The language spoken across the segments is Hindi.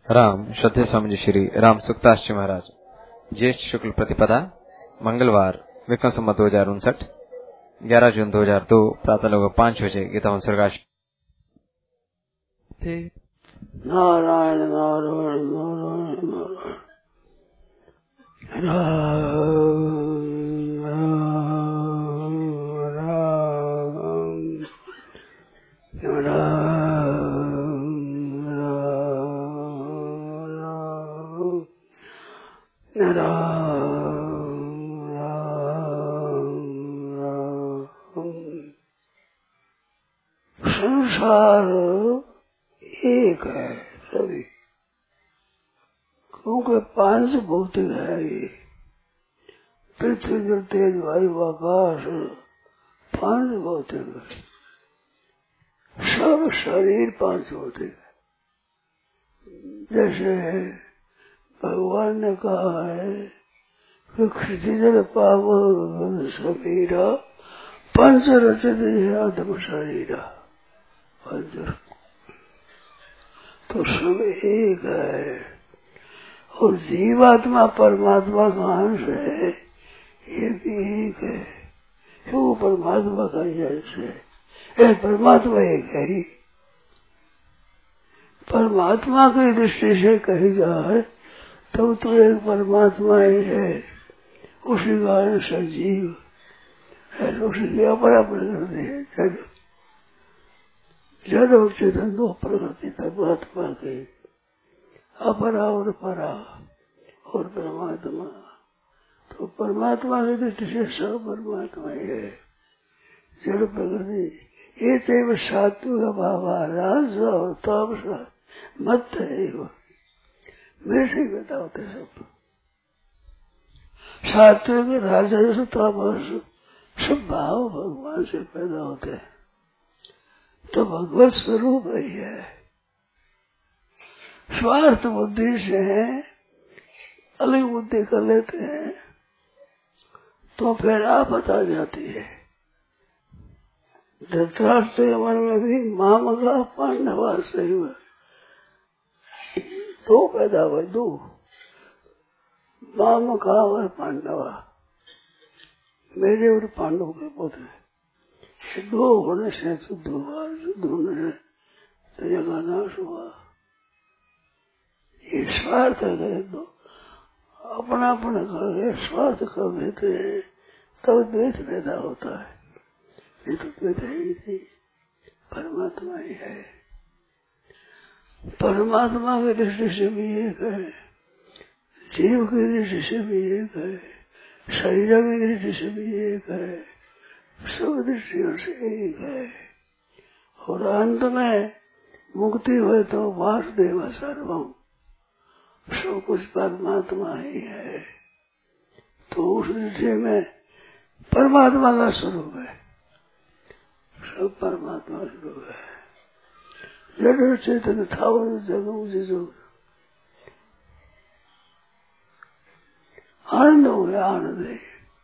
राम श्रद्धेय स्वामी जी श्री राम सुखदास जी महाराज, ज्येष्ठ शुक्ल प्रतिपदा, मंगलवार, विक्रम संवत 2059, 11 जून 2002, प्रातः लगभग 5 बजे गीता स्वर्गाश। नारायण नारायण नारायण नारायण राम राम संसार एक है सभी, क्योंकि पांच भौतिक है ये पृथ्वी जल तेज वायु आकाश, पांच भौतिक है। सब शरीर पांच भौतिक है। जैसे भगवान ने कहा है कि क्षितिजल पावन समीरा पंच रचित आत्म शरीरा, पंच तो सब एक है। और जीवात्मा परमात्मा का अंश है, ये भी एक है। वो परमात्मा का अंश है, परमात्मा एक है ही। परमात्मा की दृष्टि से कही जाए तब तो एक परमात्मा ही है, उसी का अंश जीव है, उसी की अपरा प्रकृति है। जड़ और चेतन दो प्रकृति परमात्मा की, अपरा और परा और परमात्मा। तो परमात्मा की दृष्टि से सब परमात्मा ही है। जड़ प्रकृति ये चैव सात्विक भाव राज और तामस मत है, मेरे से पैदा होते सब। सात्विक राजस तामस सब भाव भगवान से पैदा होते हैं, तो भगवत स्वरूप ही है। स्वार्थ बुद्धि से अलग बुद्धि कर लेते हैं तो फिर आपत आ जाती है। धृतराष्ट्र के मन में भी मामका पांडवा सही हुआ, दो पैदा हुए, दो मामका और पांडवा, मेरे और पांडव के पुत्र। दो होने से शुद्ध हुआ, शुद्ध होने से जगह का नाश हुआ। ये स्वार्थ है, दो अपना अपना करके स्वार्थ कर देते हैं, तब द्वेष पैदा होता है। ये तो द्वेष है ही नहीं, परमात्मा ही है। परमात्मा की दृष्टि से भी एक है, जीव की दृष्टि से भी एक है, शरीर की दृष्टि से भी एक है, सब दृष्टियों से एक है। और अंत में मुक्ति हुए तो वासुदेव सर्वम, सब कुछ परमात्मा ही है। तो उस दृष्टि में परमात्मा का स्वरूप है, सब परमात्मा स्वरूप है। जड़ चेतन था जगह जिसो आनंद हो गया, आनंद है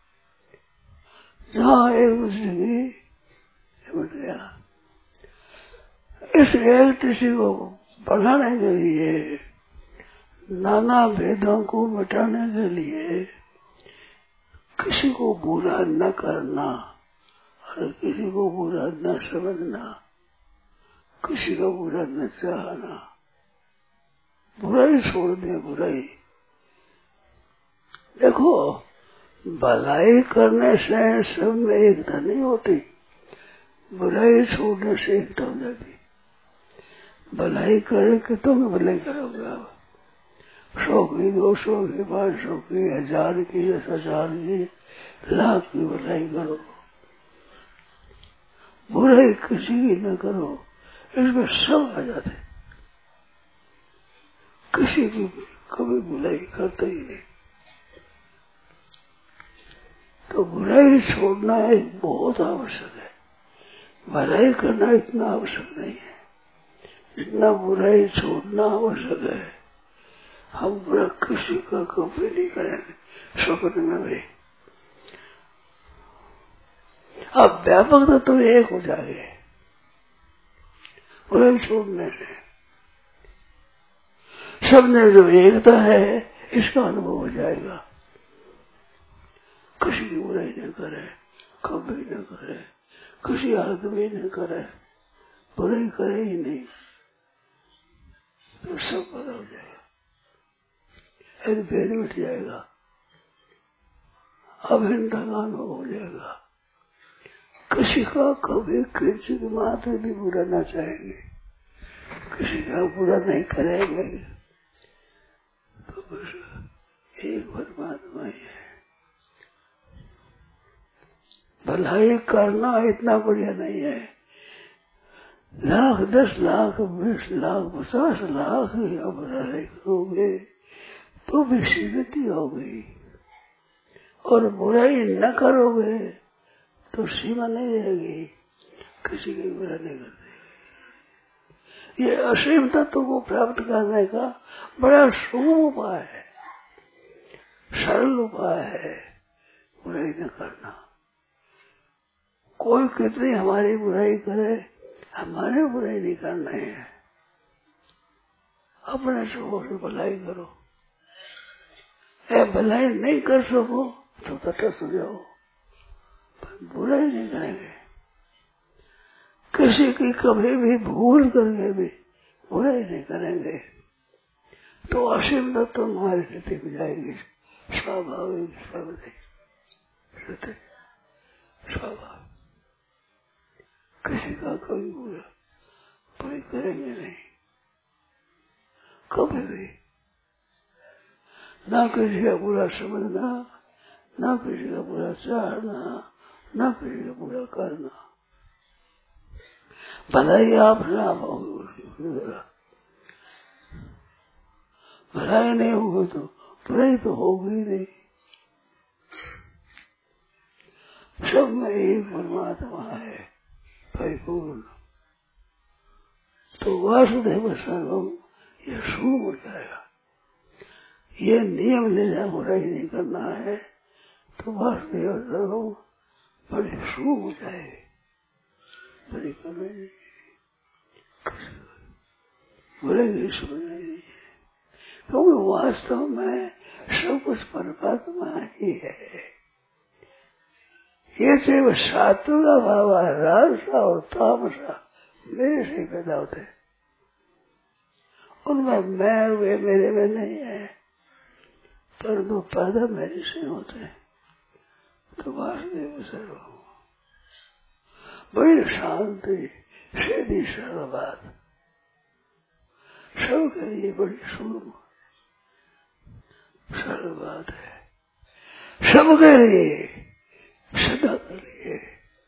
जहाँ एक दूसरे की बट गया। इस एक दृष्टि को बढ़ाने के लिए, नाना भेदों को मिटाने के लिए किसी को बुरा न करना और किसी को बुरा न समझना, किसी का बुरा न चाहना, बुराई छोड़ दे। बुराई देखो, भलाई करने से सब में एकता नहीं होती, बुराई छोड़ने से एकता हो जाती। भलाई करके तुम भलाई करोगे, आप 100 की 200 की 500 की 1000 की 1000 की लाख की भलाई करो, बुराई किसी की न करो, इसमें सब आ जाते। किसी की कभी बुराई करते ही नहीं। तो बुराई छोड़ना एक बहुत आवश्यक है, भलाई करना इतना आवश्यक नहीं है जितना बुराई छोड़ना आवश्यक है। हम बुरा किसी का कभी नहीं करेंगे, स्वप्न में भी। अब व्यापक तो एक हो जाए बुराई छोड़ने से। सब में जो एकता है इसका अनुभव हो जाएगा। किसी की बुराई न करे, कभी न करे, किसी हालत में न करे, बुराई करे ही नहीं, तो सब पता हो जाएगा, एक भेद मिट जाएगा, अभिन्नता का अनुभव हो जाएगा। किसी का कभी किंचित मात्र भी बुरा न चाहेंगे, किसी का बुरा नहीं करेंगे, तो बस एक परमात्मा ही है। भलाई करना इतना बढ़िया नहीं है, लाख 10 लाख 20 लाख 50 लाख या भलाई करोगे तो भी सीमित हो गई, और बुराई न करोगे तो सीमा नहीं रहेगी, किसी की बुरा नहीं करते। ये असीम तत्व को प्राप्त करने का बड़ा सुगम उपाय है, सरल उपाय है, बुराई न करना। कोई कितनी हमारी बुराई करे, हमारे बुराई नहीं करना है, अपने से भलाई करो। भलाई नहीं कर सको तो तटस्थ हो जाओ, बुराई नहीं करेंगे। किसी की कभी भी भूल करके भी बुराई नहीं करेंगे, तो असीम तत्व हमारी स्थिति हो जाएगी। स्वाभाविक स्वाभाविक किसी का कभी बुराई करेंगे नहीं, कभी भी। ना किसी का बुरा समझना, ना किसी का बुरा चाहना, ना किसी का बुरा करना। भलाई आपने आप होगी, भलाई नहीं होगी तो बुराई तो होगी नहीं। सब में एक परमात्मा है परिपूर्ण, तो वासुदेव सर्वम ये शुभ हो जाएगा। ये नियम ले जाए बुराई नहीं करना है तो वासुदेव सर्वम बड़ी शुभ हो जाएगी, बड़ी कमी नहीं, बुराई नहीं समझेगी, क्योंकि वास्तव में सब कुछ परमात्मा ही है। ये सिर्फ सात्विक का भाव राजसा और तामसा मेरे से पैदा होते, उनमें मैं वे मेरे में नहीं है, परंतु पैदा मेरे से होते हैं। तो वासुदेव सर्वम बड़ी शांति सीधी सरल बात, सबके लिए बड़ी सुगम सरल बात है, सबके लिए सदा के लिए।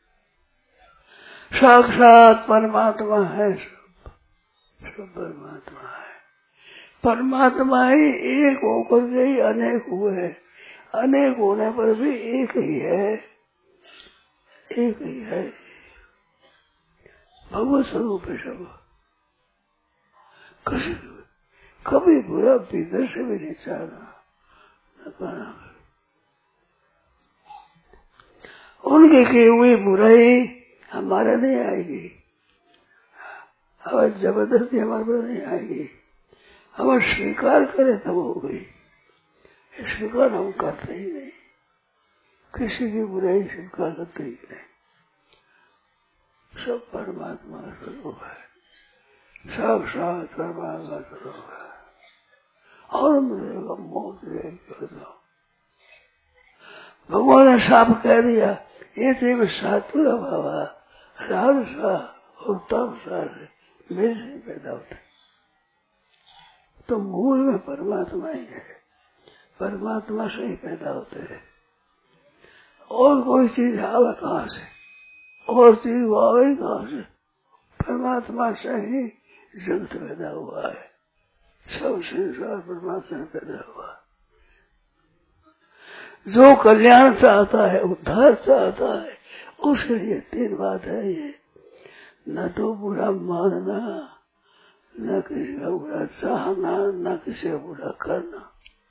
साक्षात परमात्मा है, सब परमात्मा है। परमात्मा ही एक होकर के ही अनेक हुए, अनेक होने पर भी एक ही है, एक ही है। भगवत स्वरूप है सब, कभी बुरा भीतर से भी नहीं चाहना, न करना। उनके की हुई बुराई हमारा नहीं आएगी, हमारी जबरदस्ती हमारे पर नहीं आएगी, हम स्वीकार करें तब हो गई। स्वीकार हम करते ही नहीं, किसी की बुराई स्वीकार करते ही नहीं। सब परमात्मा का स्वरूप है, साक्षात परमात्मा का स्वरूप है, और मेरे का मोह करता। भगवान ने साफ कह दिया, ये सिर्फ सात्विक भाव राजसा और तामसा मेरे से पैदा होता है। तो मूल में परमात्मा ही है, परमात्मा से ही पैदा होते हैं। और कोई चीज आवे कहाँ से, और चीज आवे कहाँ से? परमात्मा से ही जगत पैदा हुआ है, सब संसार परमात्मा से पैदा हुआ है। जो कल्याण चाहता है, उद्धार चाहता है, उसके लिए 3 बात है ये, न तो बुरा मानना, न किसी का बुरा चाहना, न किसी का बुरा करना।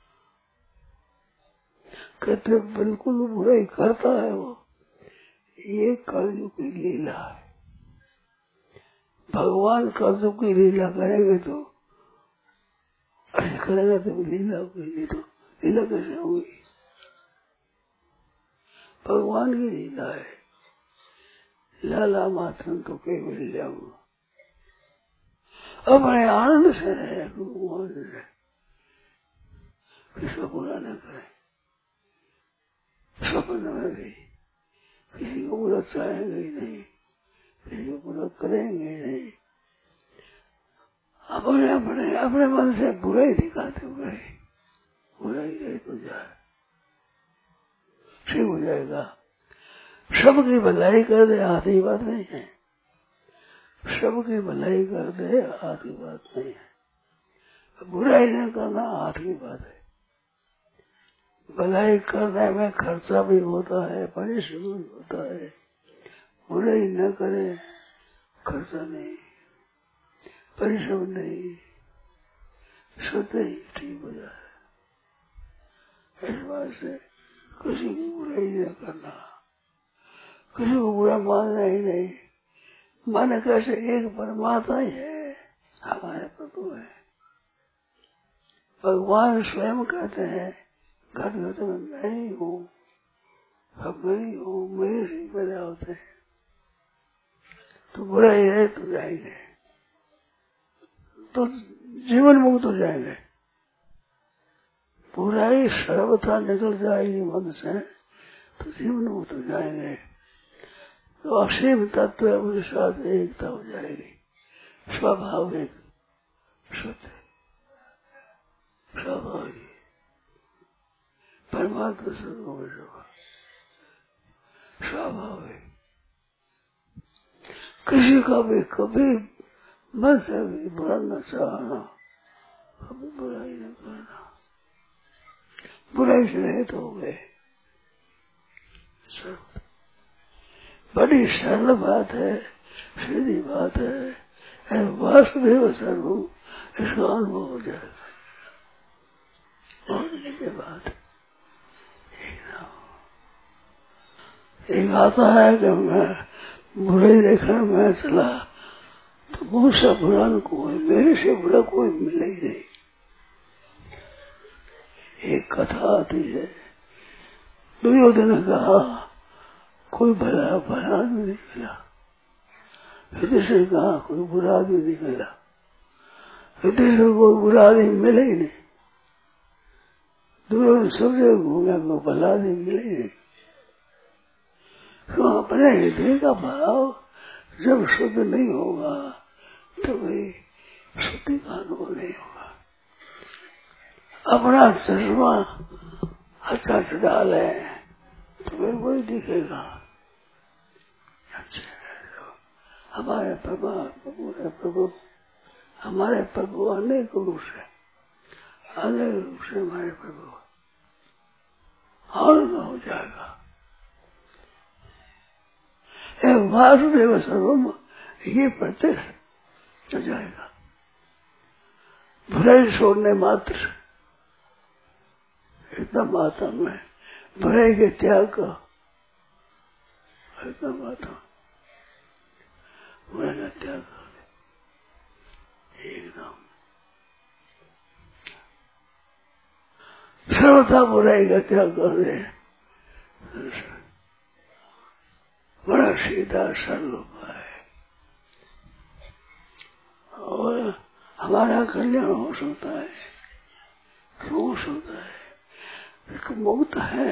कहते बिल्कुल बुराई करता है वो, ये कलयुग की लीला है। भगवान कलयुग की लीला करेंगे तो करेगा तो लीला होगी, नहीं तो लीला कैसे होगी? भगवान की लीला है। लाला मात्र तो केवल जाऊंगा, अपने आनंद से रहे, किसका बुरा न करे। सपन में भी किसी को बुरा चाहेंगे ही नहीं, किसी को बुरा करेंगे ही नहीं। अपने अपने अपने मन से बुराई दिखाते हुए बुराई रही तो जाए, ठीक हो जाएगा। सबकी भलाई कर दे आधी बात नहीं है, सबकी भलाई कर दे आधी बात नहीं है। बुराई न करना आधी बात है। भलाई करने में खर्चा भी होता है, परिश्रम भी होता है। बुराई न करे, खर्चा नहीं, परिश्रम नहीं, स्वतः ही ठीक हो जाए। इस बात से किसी को बुराई न करना, किसी को बुरा मानना ही नहीं। माने कैसे? एक परमात्मा ही है, हमारे प्रभु है। भगवान स्वयं कहते हैं घट घट में मैं ही हूँ, सब मैं ही हूँ, मेरे से पैदा होते हैं। तो बुराई है तो जाएंगे, तो जीवन मुक्त हो जाएंगे। बुराई सर्वथा निकल जाएगी मन से तो जीवन मुक्त हो जाएंगे। तो असीम तत्व उनके साथ एकता हो जाएगी, स्वाभाविक सत्य स्वाभाविक परमात्मा स्वरूप स्वाभाविक। किसी का भी कभी मन से भी बुरा न चाहना, कभी बुराई न करना, बुराई से रहित हो गए। बड़ी सरल बात है, सीधी बात है। वासुदेव सर्वम, इसका अनुभव हो जाएगा। और ये बात एक आता है कि मैं बुराई देखने में चला तो मुझसे बुरा न कोई, मेरे से बुरा कोई मिले ही नहीं। एक कथा आती है, दुर्योधन ने कहा कोई भला भला आदमी नहीं मिला, युधिष्ठिर ने कहा कोई बुरा आदमी नहीं मिला, युधिष्ठिर को कोई बुरा आदमी मिले ही नहीं। दुर्योधन सब जगह घूमे, कोई भला आदमी मिले ही नहीं। तो अपने हृदय का भाव जब शुद्ध नहीं होगा तो भाई शुद्धि का अनुभव नहीं होगा। अपना चश्मा अच्छा से डाले तो फिर वही दिखेगा। हमारे प्रभु हमारे प्रभु अनेक रूप से हमारे प्रभु आनंद हो जाएगा। वासुदेव सर्वम ये प्रत्यक्ष हो जाएगा। बुराई छोड़ने मात्र इतना माता में बुराई के त्याग का इतना माता बुराई का त्याग एकदम सर्वथा बुराई का त्याग कर दे। बड़ा सीधा सरल उपाय है और हमारा कल्याण हो सकता है। क्यों हो सकता है? एक मुक्त है,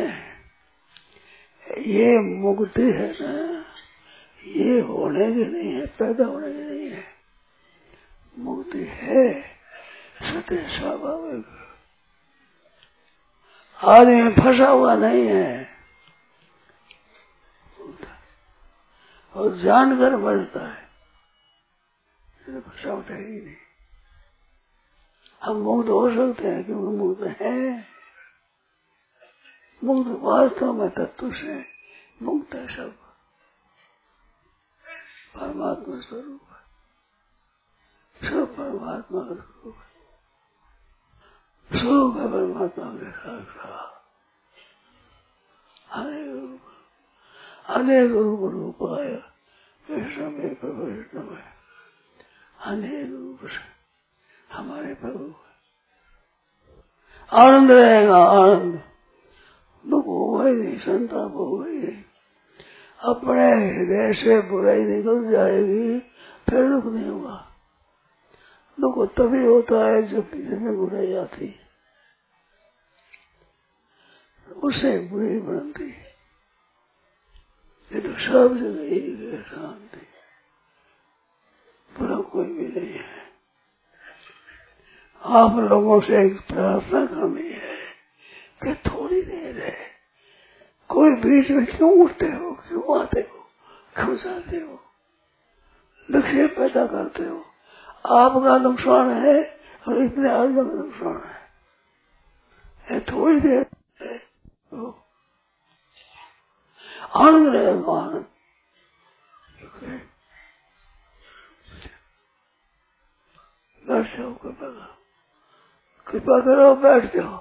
ये मुक्ति है ना, ये होने की नहीं है, पैदा होने की नहीं है। मुक्ति है सत्य स्वाभाविक, आदमी फंसा हुआ नहीं है और जानकर बढ़ता है, फंसा उठा ही नहीं। हम मुक्त हो सकते हैं क्योंकि मुक्त है। मुक्त वास्तव में तत्व से मुक्त है, सब परमात्मा स्वरूप है, सब परमात्मा का स्वरूप है, स्वरूप है परमात्मा के साथ। अनेक रूप रूपाय विष्णु प्रभु विष्णु है, अनेक रूप से हमारे प्रभु आनंद रहेगा, आनंद। दुख होगा ही नहीं, संताप होगा ही नहीं। अपने हृदय से बुराई निकल जाएगी, फिर दुख नहीं होगा। दुख तभी होता है जब किसी में बुराई आती, उससे बुरी बनती। ये तो सब जगह एक है, शांति, बुरा कोई भी नहीं है। आप लोगों से एक प्रार्थना करनी है कि थोड़ी देर है, कोई बीच में क्यों उठते हो, क्यों आते हो, क्यों जाते हो, विक्षेप पैदा करते हो। आपका नुकसान है और इतने आदमी का नुकसान है। थोड़ी देर है तो आनंद रहेगा, आनंद। बैठ जाओ, कृपा करो, बैठ जाओ।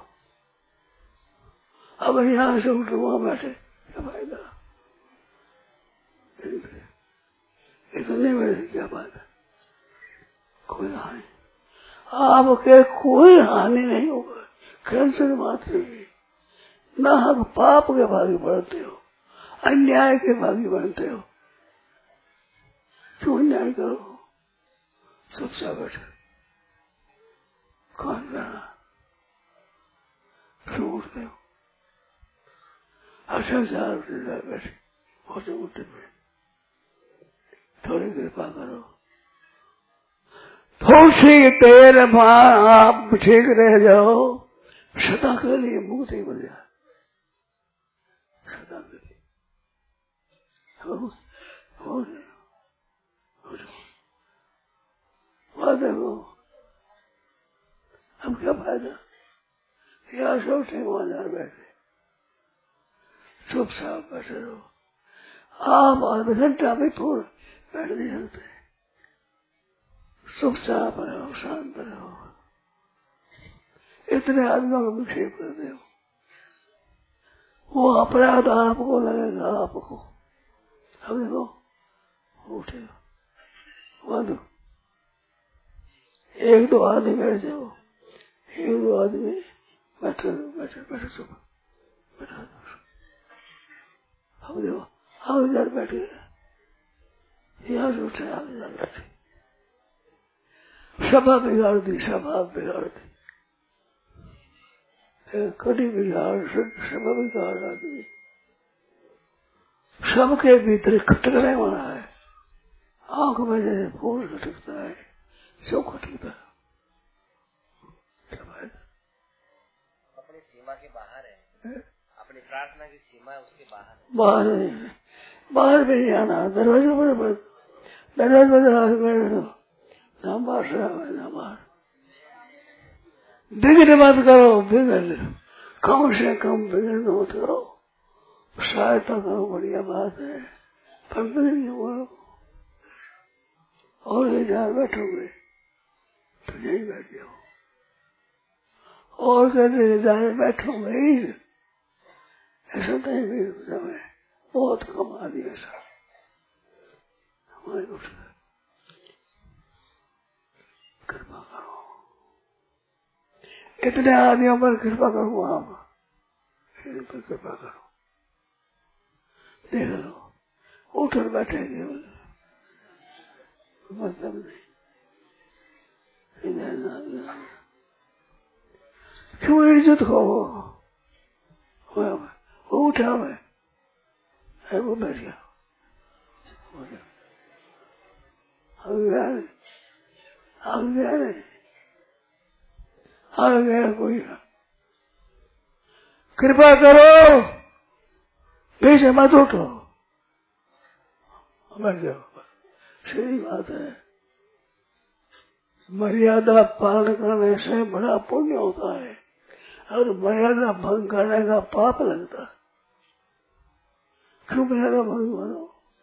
अब यहाँ से उठ वहां बैठे क्या फायदा, इतने बड़े से क्या बात है। कोई हानि, आपके कोई हानि नहीं होगा, कैंसर मात्र भी। ना हक पाप के भागी बढ़ते हो, अन्याय के भागी बनते हो। क्यों अन्याय करो, चुपचाप बैठे, कौन जाना, क्यों उठते हो। अच्छा बैठे और उठते पे थोड़ी कृपा करो, थोड़ी देर आप ठीक रह जाओ, सदा के लिए मुक्ति मिल जाए, सदा के लिए। देखो अब क्या फायदा, यहाँ से उठे वहां जा बैठे, चुपचाप बैठे रहो। आप आधा घंटा भी थोड़ा बैठ नहीं सकते, चुपचाप रहो, शांत रहो। इतने आदमियों को विक्षेप कर दो, वो अपराध आपको लगेगा, आपको। अब देखो उठे दो, एक दो आदमी बैठ जाओ, एक दो आदमी बैठे बैठे बैठे चुप बैठा दो। अब देखो अब इधर बैठ गए, यहाँ से उठे आप इधर बैठे, सभा बिगाड़ दी, सभा बिगाड़ दी, कड़ी बिगाड़, सभा बिगाड़ आदमी। सबके भीतर खटकने वाला है, आंख में जैसे फूल खटकता है, सब खटकता है। अपनी सीमा के बाहर है, अपनी प्रार्थना की सीमा उसके बाहर है। बाहर नहीं, बाहर भी नहीं आना, दरवाजे पर दरवाजे बाहर बिगड़ मत करो, बिगड़ कम से कम बिगड़ मत करो, सहायता करो, बढ़िया बात है, पर बिगड़ करो। और जहाँ बैठोगे तो यही बैठ जाओ, और कहते जहाँ बैठोगे ही ऐसा नहीं भी समय बहुत कम आदमी ऐसा हमारे उठ कृपा करो, इतने आदमियों पर कृपा करो, आप इन पर कृपा करो। देख लो उठकर बैठेंगे, मतलब नहीं, क्यों इज्जत हो, वो उठा है, वो बैठ गया, आ गया कोई, कृपा करो, पीछे मत उठो, बैठ जाओ। सही बात है, मर्यादा पालन करने से बड़ा पुण्य होता है और मर्यादा भंग करने का पाप लगता है। क्यों मर्यादा भंग करो,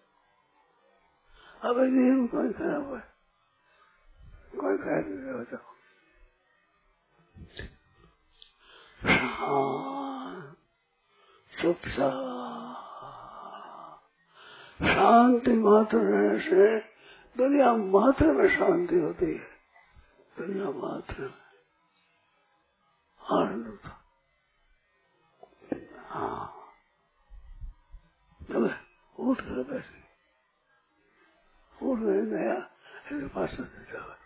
अब नियम कोई खराब है, कोई खैर नहीं हो जाओ। शांति मात्र रहने से दुनिया मात्र में शांति होती है, दुनिया मात्र में। आनंद होता। हाँ, तो उठ कर बैठे, उठ गए गया मेरे पास देता है।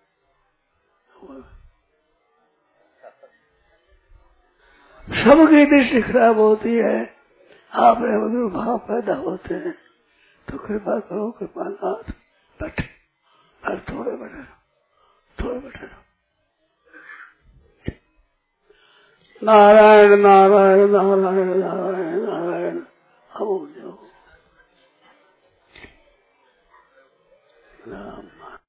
सबकी दृष्टि खराब होती है, आपने मधुर भाव पैदा होते हैं तो कृपा करो, कृपा नाथ बैठे, और थोड़े बैठे, थोड़े बैठे। नारायण नारायण नारायण नारायण नारायण। अब